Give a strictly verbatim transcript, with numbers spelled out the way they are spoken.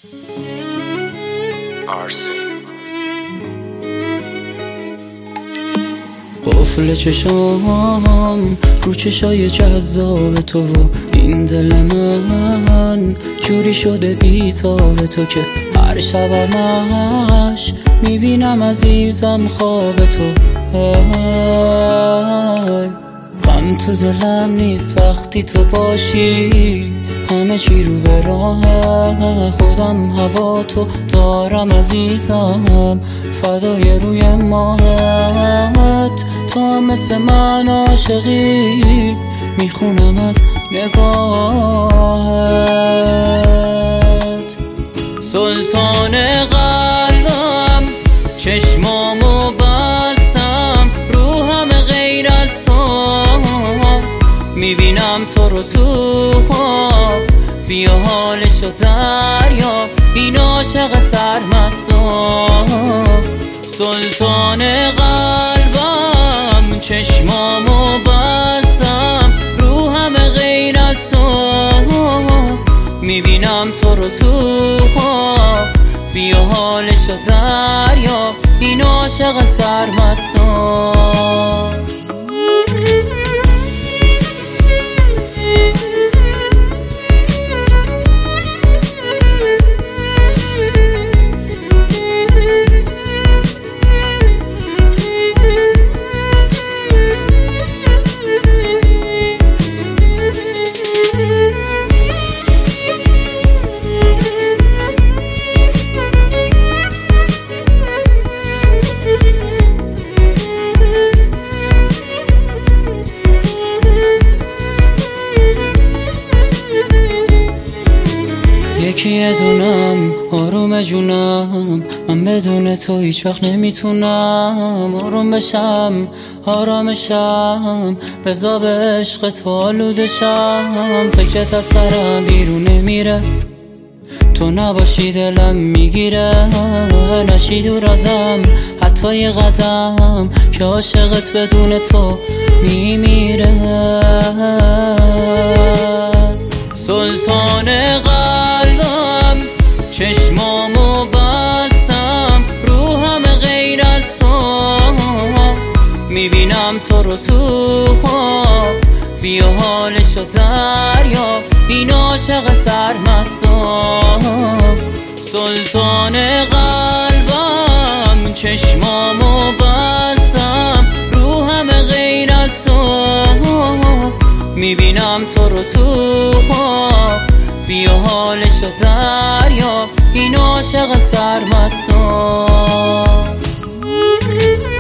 قفل چشام رو چشای جذاب تو و این دل من جوری شده بیتاب تو که هر شبمش میبینم عزیزم خواب تو. غم تو دلم نیست وقتی تو باشی، همه چی رو به راه خودم، هوا تو دارم عزیزم، فدای روی ماهت. تا مثل من عاشقی میخونم از نگاهت. سلطان قلبم چشمامو بستم، روحم غیر از تو میبینم تو رو تو خواب. بیا حالشو دریا این عاشق سرمستم. سلطان قلبم چشمامو بستم، روحم غیر از تو میبینم تو رو تو خواب. بیا حالشو دریا این عاشق سرمستم. یکی دونم آروم جونم، من بدون تو هیچ وقت نمیتونم آروم بشم آرامشم، بزا به عشق تو آلودشم. فکرت از سرم بیرون نمیره، تو نباشی دلم میگیره، نشی دور ازم حتی یه قدم که عاشقت بدون تو میمیره. سلطان قلبم چشمامو بستم، روحم غیر از تو میبینم تو رو تو خواب. بیا حالشو دریا این عاشق سرمستم. سلطان قلبم چشمامو بستم، روحم غیر از تو میبینم تو رو تو خواب. بیا حالشو دریا این عاشق سرمستم.